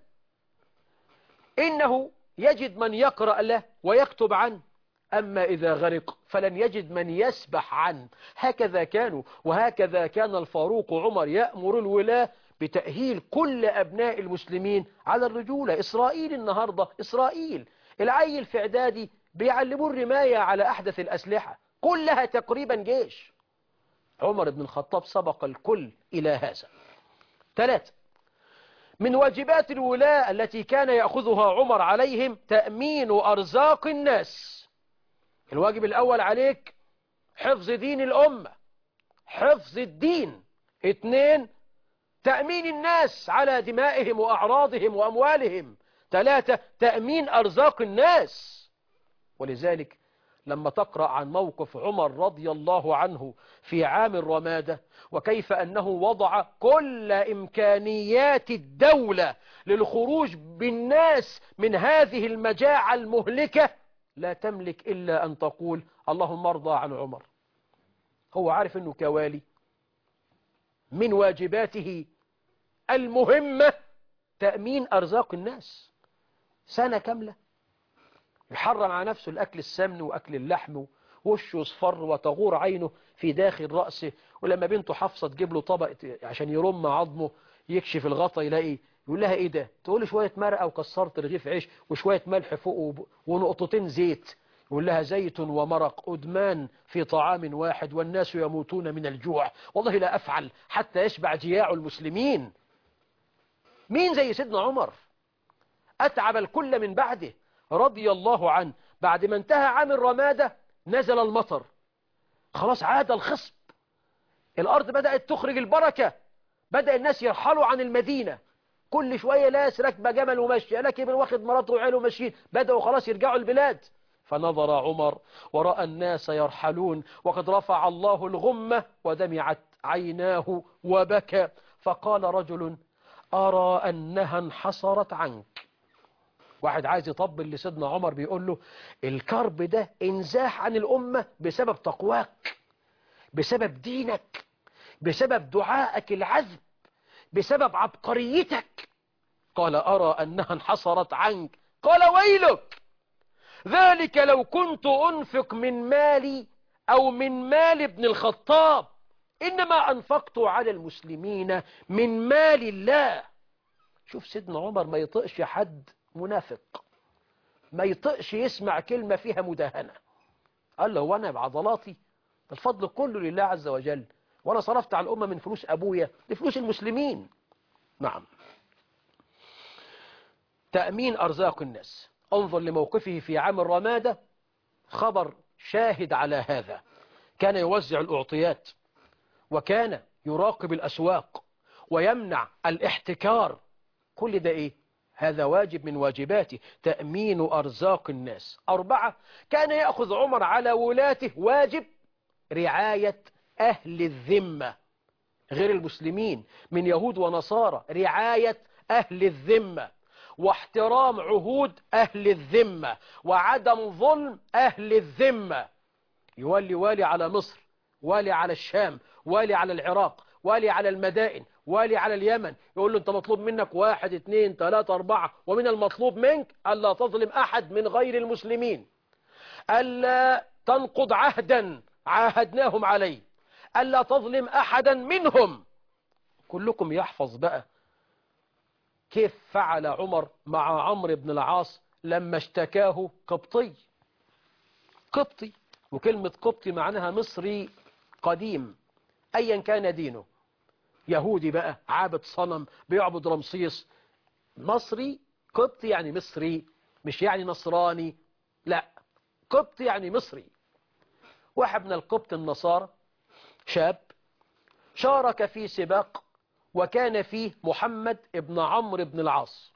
إنه يجد من يقرأ له ويكتب عنه، أما إذا غرق فلن يجد من يسبح عنه. هكذا كانوا، وهكذا كان الفاروق عمر يأمر الولاة بتأهيل كل أبناء المسلمين على الرجولة. إسرائيل النهاردة، إسرائيل العيل في إعدادي بيعلموا الرماية على أحدث الأسلحة، كلها تقريبا جيش. عمر بن الخطاب سبق الكل إلى هذا. ثلاثة، من واجبات الولاة التي كان يأخذها عمر عليهم تأمين أرزاق الناس. الواجب الأول عليك حفظ دين الأمة، حفظ الدين. اثنين، تأمين الناس على دمائهم وأعراضهم وأموالهم. ثلاثة، تأمين أرزاق الناس. ولذلك لما تقرأ عن موقف عمر رضي الله عنه في عام الرمادة، وكيف أنه وضع كل إمكانيات الدولة للخروج بالناس من هذه المجاعة المهلكة، لا تملك إلا أن تقول: اللهم ارضى عن عمر. هو عارف أنه كوالي من واجباته المهمة تأمين أرزاق الناس. سنة كاملة يحرم على نفسه الأكل السمن وأكل اللحم، وشه يصفر وتغور عينه في داخل رأسه، ولما بنته حفصة تجيب له طبق عشان يرم عظمه يكشف الغطا يلاقي، يقول لها: إيه ده؟ تقول له: شوية مرقة وكسرت رغيف عيش وشوية ملح فوق ونقطتين زيت. يقول لها: زيت ومرق أدمان في طعام واحد والناس يموتون من الجوع، والله لا أفعل حتى يشبع جياع المسلمين. مين زي سيدنا عمر؟ أتعب الكل من بعده رضي الله عنه. بعد ما انتهى عام الرمادة نزل المطر، خلاص عاد الخصب، الأرض بدأت تخرج البركة، بدأ الناس يرحلوا عن المدينة، كل شوية ناس راكبه جمل ومشي، راكب واخد مراته وعياله وماشيين، بدأوا خلاص يرجعوا البلاد. فنظر عمر ورأى الناس يرحلون وقد رفع الله الغمة ودمعت عيناه وبكى، فقال رجل: أرى أنها انحصرت عنك. واحد عايز يطبل لسيدنا عمر بيقول له: الكرب ده انزاح عن الأمة بسبب تقواك، بسبب دينك، بسبب دعائك العذب، بسبب عبقريتك. قال: أرى أنها انحصرت عنك. قال: ويلك، ذلك لو كنت أنفق من مالي أو من مال ابن الخطاب، إنما أنفقت على المسلمين من مال الله. شوف سيدنا عمر ما يطقش حد منافق، ما يطقش يسمع كلمة فيها مداهنة. قال له: وانا بعضلاتي؟ الفضل كله لله عز وجل، وانا صرفت على الأمة من فلوس أبويا لفلوس المسلمين. نعم. تأمين أرزاق الناس. انظر لموقفه في عام الرمادة، خبر شاهد على هذا. كان يوزع الأعطيات، وكان يراقب الأسواق ويمنع الاحتكار. كل ده إيه؟ هذا واجب من واجباته، تأمين أرزاق الناس. أربعة، كان يأخذ عمر على ولاته واجب رعاية أهل الذمة غير المسلمين من يهود ونصارى، رعاية أهل الذمة واحترام عهود أهل الذمة وعدم ظلم أهل الذمة. يولي والي على مصر، والي على الشام، والي على العراق، والي على المدائن، والي على اليمن، يقول له: انت مطلوب منك واحد اثنين ثلاثة أربعة، ومن المطلوب منك ألا تظلم أحد من غير المسلمين، ألا تنقض عهدا عاهدناهم عليه، ألا تظلم أحدا منهم. كلكم يحفظ بقى كيف فعل عمر مع عمرو بن العاص لما اشتكاه قبطي. قبطي، وكلمة قبطي معناها مصري قديم أيا كان دينه، يهودي بقى عابد صنم بيعبد رمسيس، مصري قبطي يعني مصري، مش يعني نصراني. لا، قبط يعني مصري. واحد من القبط النصارى شاب شارك في سباق وكان فيه محمد ابن عمرو بن العاص.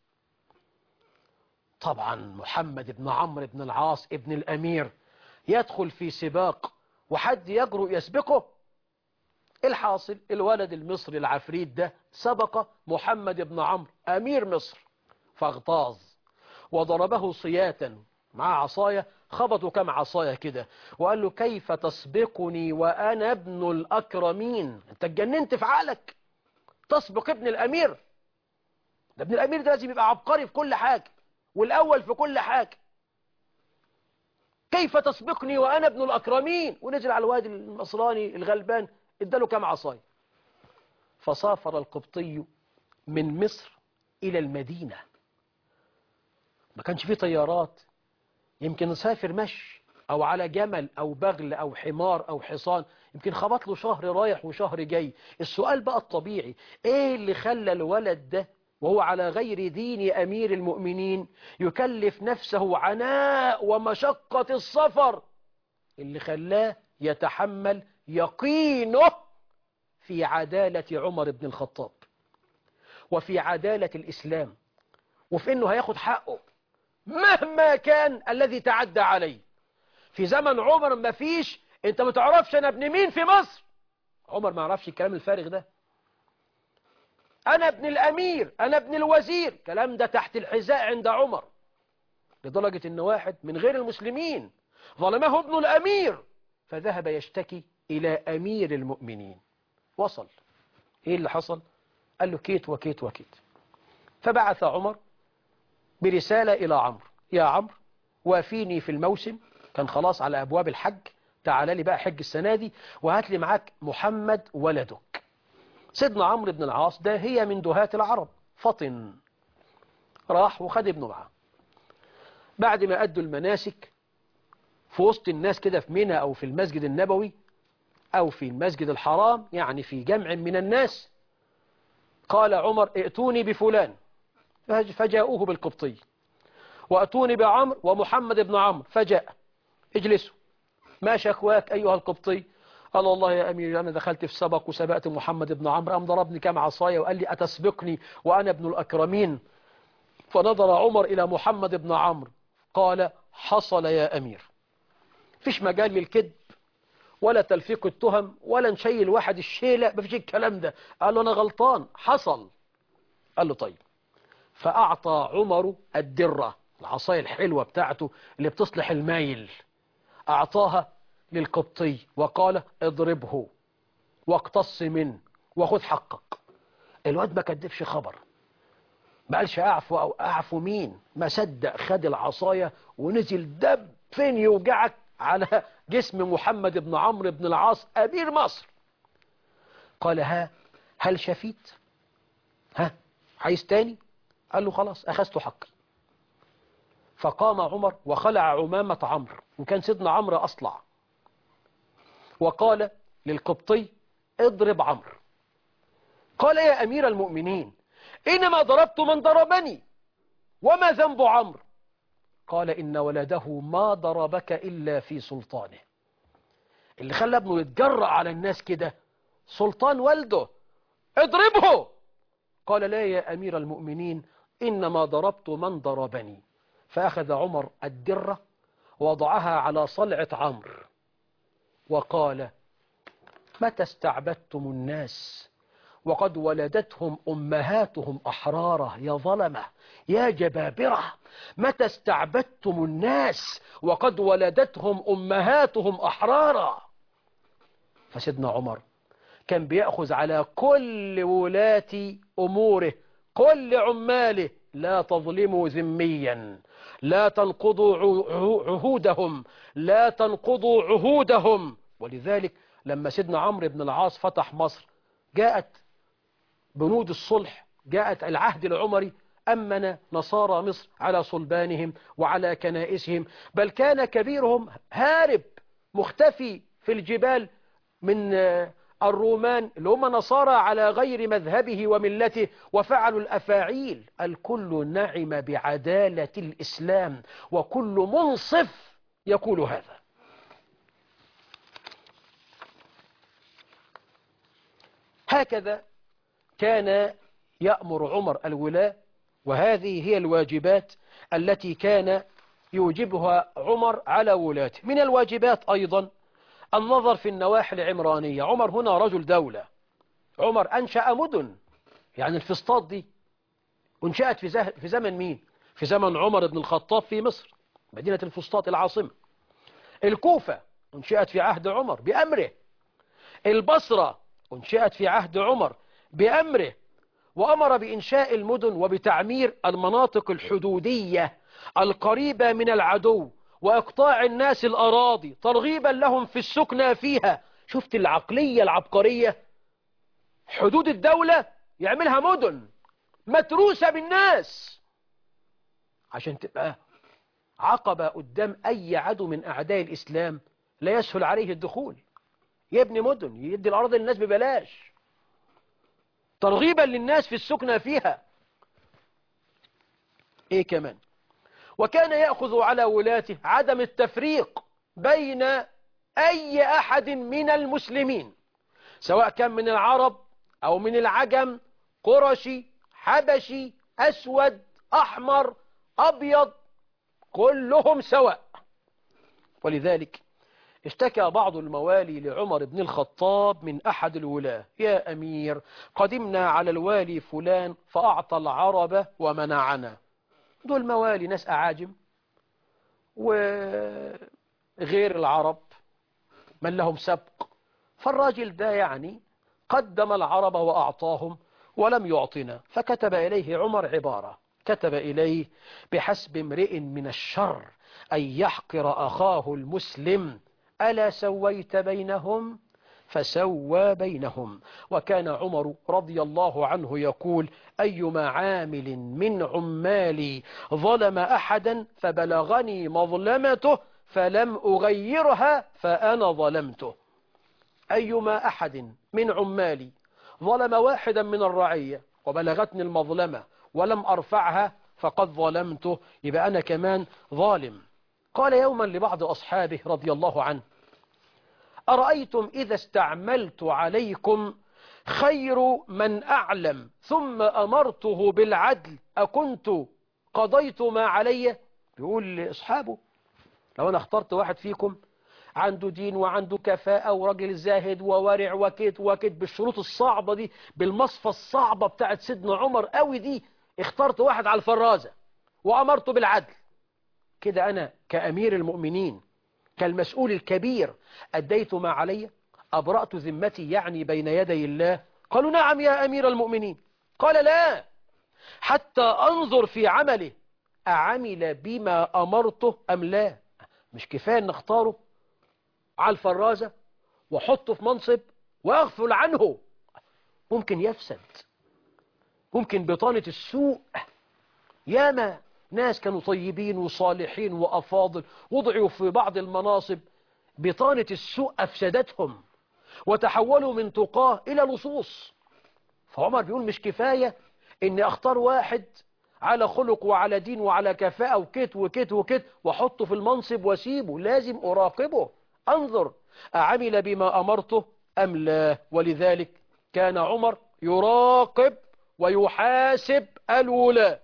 طبعا محمد ابن عمرو بن العاص ابن الأمير يدخل في سباق وحد يجرؤ يسبقه؟ الحاصل الولد المصري العفريت ده سبق محمد بن عمرو أمير مصر فاغتاظ وضربه صياتا مع عصاية، خبطوا كم عصاية كده وقال له كيف تسبقني وأنا ابن الأكرمين؟ انت اتجننت في عقلك؟ تسبق ابن الأمير؟ ده ابن الأمير ده لازم يبقى عبقري في كل حاجة والأول في كل حاجة. كيف تسبقني وأنا ابن الأكرمين؟ ونزل على الواد النصراني الغلبان اداله كم عصاية. فسافر القبطي من مصر إلى المدينة. ما كانش فيه طيارات، يمكن نسافر مشي أو على جمل أو بغل أو حمار أو حصان، يمكن خبط له شهر رايح وشهر جاي. السؤال بقى الطبيعي، إيه اللي خلى الولد ده وهو على غير دين أمير المؤمنين يكلف نفسه عناء ومشقة السفر؟ اللي خلاه يتحمل يقينه في عدالة عمر بن الخطاب وفي عدالة الإسلام وفي إنه هياخد حقه مهما كان الذي تعدى عليه. في زمن عمر ما فيش انت ما تعرفش انا ابن مين في مصر. عمر ما عرفش الكلام الفارغ ده. انا ابن الامير، انا ابن الوزير، كلام ده تحت الحذاء عند عمر، لدرجة ان واحد من غير المسلمين ظلمه ابن الامير فذهب يشتكي الى امير المؤمنين. وصل ايه اللي حصل؟ قال له كيت وكيت وكيت. فبعث عمر برسالة إلى عمرو، يا عمرو وافيني في الموسم، كان خلاص على أبواب الحج، تعال لي بقى حج السنة دي وهات لي معاك محمد ولدك. سيدنا عمرو بن العاص ده هي من دهاة العرب، فطن، راح وخد ابنه معاه. بعد ما أدوا المناسك في وسط الناس كده في منى أو في المسجد النبوي أو في المسجد الحرام، يعني في جمع من الناس، قال عمر ائتوني بفلان، فجاءوه بالقبطي، وأتوني بعمر ومحمد بن عمرو فجاء. اجلسوا، ما شكواك أيها القبطي؟ قال والله يا أمير أنا دخلت في سبق وسبقت محمد بن عمرو، أم ضربني كم عصاية وقال لي أتسبقني وأنا ابن الأكرمين. فنظر عمر إلى محمد بن عمرو قال حصل يا أمير. فيش مجال للكذب ولا تلفيق التهم ولا نشيل واحد الشيلة، ما فيش الكلام ده. قال له أنا غلطان، حصل. قال له طيب. فأعطى عمر الدرة، العصاية الحلوة بتاعته اللي بتصلح المايل، أعطاها للقبطي وقال اضربه واقتص منه وخذ حقك. الواد ما كدبش خبر، ما قالش أعفو أو أعفو مين، ما صدق، خد العصاية ونزل دب فين يوجعك على جسم محمد بن عمرو بن العاص أمير مصر. قال ها هل شفيت؟ ها عايز تاني؟ قال له خلاص أخذت حقي. فقام عمر وخلع عمامة عمرو، وكان سيدنا عمرو أصلع، وقال للقبطي اضرب عمرو. قال يا أمير المؤمنين إنما ضربت من ضربني، وما ذنب عمرو؟ قال إن ولده ما ضربك إلا في سلطانه. اللي خلى ابنه يتجرأ على الناس كده سلطان والده، اضربه. قال لا يا أمير المؤمنين إنما ضربت من ضربني. فأخذ عمر الدرة وضعها على صلعة عمرو وقال متى استعبدتم الناس وقد ولدتهم أمهاتهم أحرارة؟ يا ظلمة يا جبابرة، متى استعبدتم الناس وقد ولدتهم أمهاتهم أحرارة؟ فسيدنا عمر كان بيأخذ على كل ولاة أموره، كل عماله، لا تظلموا ذميا، لا تنقضوا عهودهم، لا تنقضوا عهودهم. ولذلك لما سيدنا عمرو بن العاص فتح مصر جاءت بنود الصلح، جاءت العهد العمري، أمن نصارى مصر على صلبانهم وعلى كنائسهم، بل كان كبيرهم هارب مختفي في الجبال من الرومان اللي هم نصارى على غير مذهبه وملته وفعلوا الأفاعيل. الكل نعم بعدالة الإسلام وكل منصف يقول هذا. هكذا كان يأمر عمر الولاة، وهذه هي الواجبات التي كان يوجبها عمر على ولاته. من الواجبات أيضا النظر في النواحي العمرانية. عمر هنا رجل دولة، عمر أنشأ مدن، يعني الفسطاط دي انشأت في, في زمن مين؟ في زمن عمر بن الخطاب في مصر، مدينة الفسطاط العاصمة. الكوفة انشأت في عهد عمر بأمره. البصرة انشأت في عهد عمر بأمره، وأمر بإنشاء المدن وبتعمير المناطق الحدودية القريبة من العدو وإقطاع الناس الأراضي ترغيبا لهم في السكنى فيها. شفت العقلية العبقرية؟ حدود الدولة يعملها مدن متروسة بالناس عشان تبقى عقبة قدام أي عدو من أعداء الإسلام لا يسهل عليه الدخول. يبني مدن، يدي الأرض للناس ببلاش ترغيبا للناس في السكنى فيها. إيه كمان؟ وكان يأخذ على ولاته عدم التفريق بين أي أحد من المسلمين، سواء كان من العرب أو من العجم، قرشي، حبشي، أسود، أحمر، أبيض، كلهم سواء. ولذلك اشتكى بعض الموالي لعمر بن الخطاب من أحد الولاة: يا أمير، قدمنا على الوالي فلان فأعطى العرب ومنعنا. دول موالي ناس أعاجم وغير العرب من لهم سبق، فالراجل ده يعني قدم العرب وأعطاهم ولم يعطنا. فكتب إليه عمر عبارة، كتب إليه: بحسب امرئ من الشر أن يحقر أخاه المسلم، ألا سويت بينهم؟ فسوى بينهم. وكان عمر رضي الله عنه يقول: أيما عامل من عمالي ظلم أحدا فبلغني مظلمته فلم أغيرها فأنا ظلمته. أيما أحد من عمالي ظلم واحدا من الرعية وبلغتني المظلمة ولم أرفعها فقد ظلمته، يبقى أنا كمان ظالم. قال يوما لبعض أصحابه رضي الله عنه: أرأيتم إذا استعملت عليكم خير من أعلم ثم أمرته بالعدل أكنت قضيت ما علي؟ بيقول لأصحابه: لو أنا اخترت واحد فيكم عنده دين وعنده كفاءة وراجل زاهد وورع وكت وكت بالشروط الصعبة دي، بالمصفى الصعبة بتاعت سيدنا عمر قوي دي، اخترت واحد على الفرازة وأمرته بالعدل، كده أنا كأمير المؤمنين كالمسؤول الكبير أديت ما علي؟ أبرأت ذمتي يعني بين يدي الله؟ قالوا: نعم يا أمير المؤمنين. قال: لا، حتى أنظر في عمله أعمل بما أمرته أم لا. مش كفاية أن اختاره على الفرازة وحطه في منصب وأغفل عنه؟ ممكن يفسد، ممكن بطانة السوء. ياما ناس كانوا طيبين وصالحين وأفاضل وضعوا في بعض المناصب، بطانة السوء أفسدتهم وتحولوا من تقاه إلى لصوص. فعمر بيقول: مش كفاية إني أختار واحد على خلق وعلى دين وعلى كفاءة وكت وكت وكت وحطه في المنصب وسيبه، لازم أراقبه، أنظر أعمل بما أمرته أم لا. ولذلك كان عمر يراقب ويحاسب الولاة.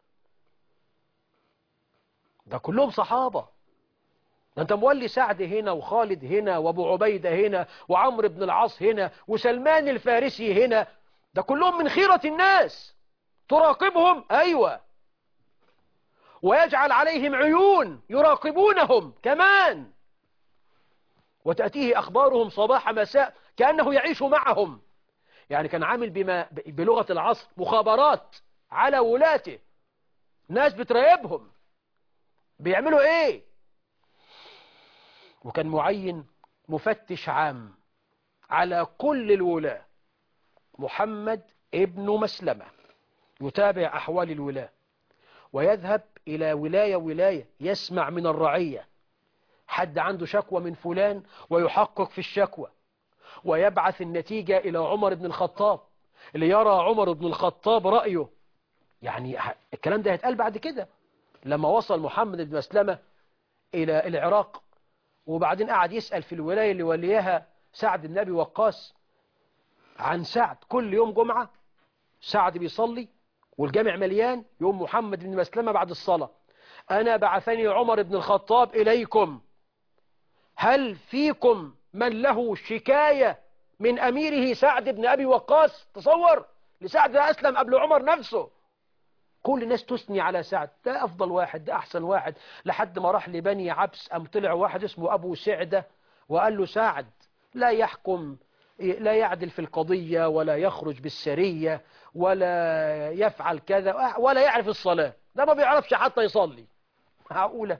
ده كلهم صحابة، ده انت مولي سعد هنا وخالد هنا وابو عبيدة هنا وعمرو بن العاص هنا وسلمان الفارسي هنا، ده كلهم من خيرة الناس، تراقبهم. أيوة، ويجعل عليهم عيون يراقبونهم كمان، وتأتيه أخبارهم صباح مساء كأنه يعيش معهم. يعني كان عامل بما بلغة العصر مخابرات على ولاته، ناس بتراقبهم بيعملوا ايه. وكان معين مفتش عام على كل الولاة، محمد ابن مسلمة، يتابع أحوال الولاة ويذهب إلى ولاية ولاية يسمع من الرعية، حد عنده شكوى من فلان ويحقق في الشكوى ويبعث النتيجة إلى عمر بن الخطاب ليرى عمر بن الخطاب رأيه. يعني الكلام ده هيتقال بعد كده لما وصل محمد بن مسلمة إلى العراق، وبعدين قعد يسأل في الولاية اللي وليها سعد بن أبي وقاص عن سعد. كل يوم جمعة سعد بيصلي والجامع مليان، يوم محمد بن مسلمة بعد الصلاة: أنا بعثني عمر بن الخطاب إليكم، هل فيكم من له شكاية من أميره سعد بن أبي وقاص؟ تصور لسعد ده أسلم قبل عمر نفسه. كل الناس تثني على سعد، ده أفضل واحد، ده أحسن واحد، لحد ما راح لبني عبس أم طلع واحد اسمه أبو سعدة وقال له سعد لا يحكم، لا يعدل في القضية، ولا يخرج بالسرية، ولا يفعل كذا، ولا يعرف الصلاة، ده ما بيعرفش حتى يصلي. معقولة؟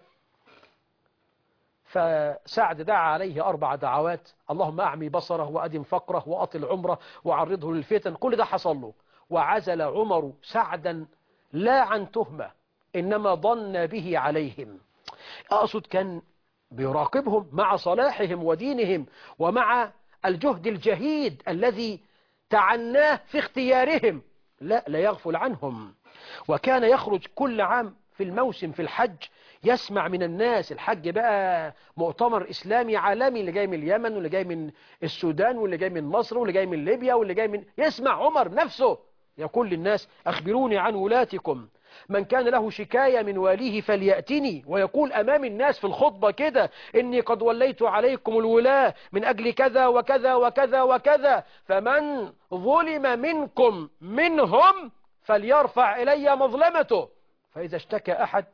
فسعد دعا عليه أربع دعوات: اللهم أعمي بصره وأدم فقره وأطل عمره وعرضه للفتن. كل ده حصل له، وعزل عمر سعدا لا عن تهمة، إنما ظن به عليهم. أقصد كان بيراقبهم مع صلاحهم ودينهم ومع الجهد الجهيد الذي تعناه في اختيارهم، لا لا يغفل عنهم. وكان يخرج كل عام في الموسم في الحج، يسمع من الناس. الحج بقى مؤتمر إسلامي عالمي، اللي جاي من اليمن واللي جاي من السودان واللي جاي من مصر واللي جاي من ليبيا واللي جاي من، يسمع عمر نفسه يقول للناس: أخبروني عن ولاتكم، من كان له شكاية من واليه فليأتني. ويقول أمام الناس في الخطبة كده: إني قد وليت عليكم الولاة من أجل كذا وكذا وكذا وكذا، فمن ظلم منكم منهم فليرفع إلي مظلمته. فإذا اشتكى أحد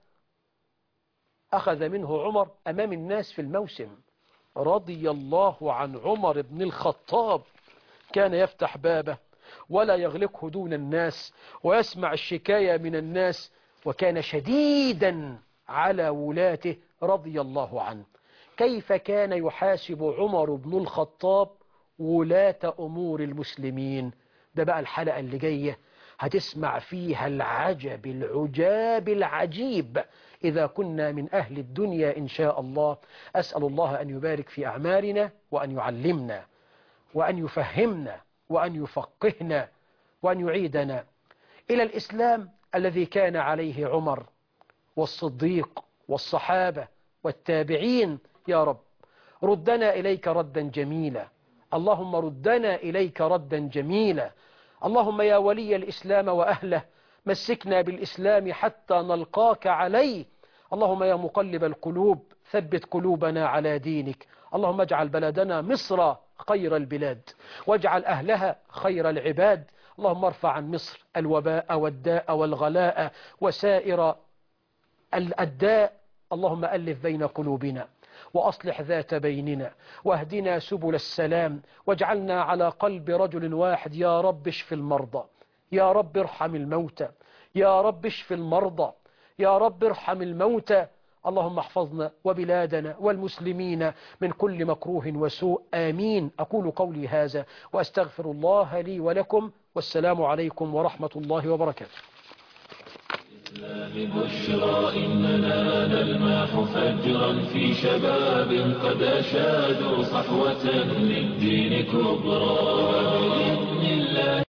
أخذ منه عمر أمام الناس في الموسم. رضي الله عن عمر بن الخطاب، كان يفتح بابه ولا يغلقه دون الناس ويسمع الشكاية من الناس، وكان شديدا على ولاته رضي الله عنه. كيف كان يحاسب عمر بن الخطاب ولاة أمور المسلمين؟ ده بقى الحلقة اللي جاية هتسمع فيها العجب العجاب العجيب إذا كنا من أهل الدنيا إن شاء الله. أسأل الله أن يبارك في أعمالنا وأن يعلمنا وأن يفهمنا وأن يفقهنا وأن يعيدنا إلى الإسلام الذي كان عليه عمر والصديق والصحابة والتابعين. يا رب ردنا إليك ردا جميلا، اللهم ردنا إليك ردا جميلا. اللهم يا ولي الإسلام وأهله مسكنا بالإسلام حتى نلقاك عليه. اللهم يا مقلب القلوب ثبت قلوبنا على دينك. اللهم اجعل بلدنا مصر خير البلاد واجعل أهلها خير العباد. اللهم ارفع عن مصر الوباء والداء والغلاء وسائر الداء. اللهم ألف بين قلوبنا وأصلح ذات بيننا واهدنا سبل السلام واجعلنا على قلب رجل واحد. يا رب اشف المرضى، يا رب ارحم الموتى، يا رب اشف المرضى، يا رب ارحم الموتى. اللهم احفظنا وبلادنا والمسلمين من كل مكروه وسوء، آمين. أقول قولي هذا وأستغفر الله لي ولكم، والسلام عليكم ورحمة الله وبركاته. بشرى إننا نلمح فجرا في شباب قد أشادوا صحوة للدين كبرى.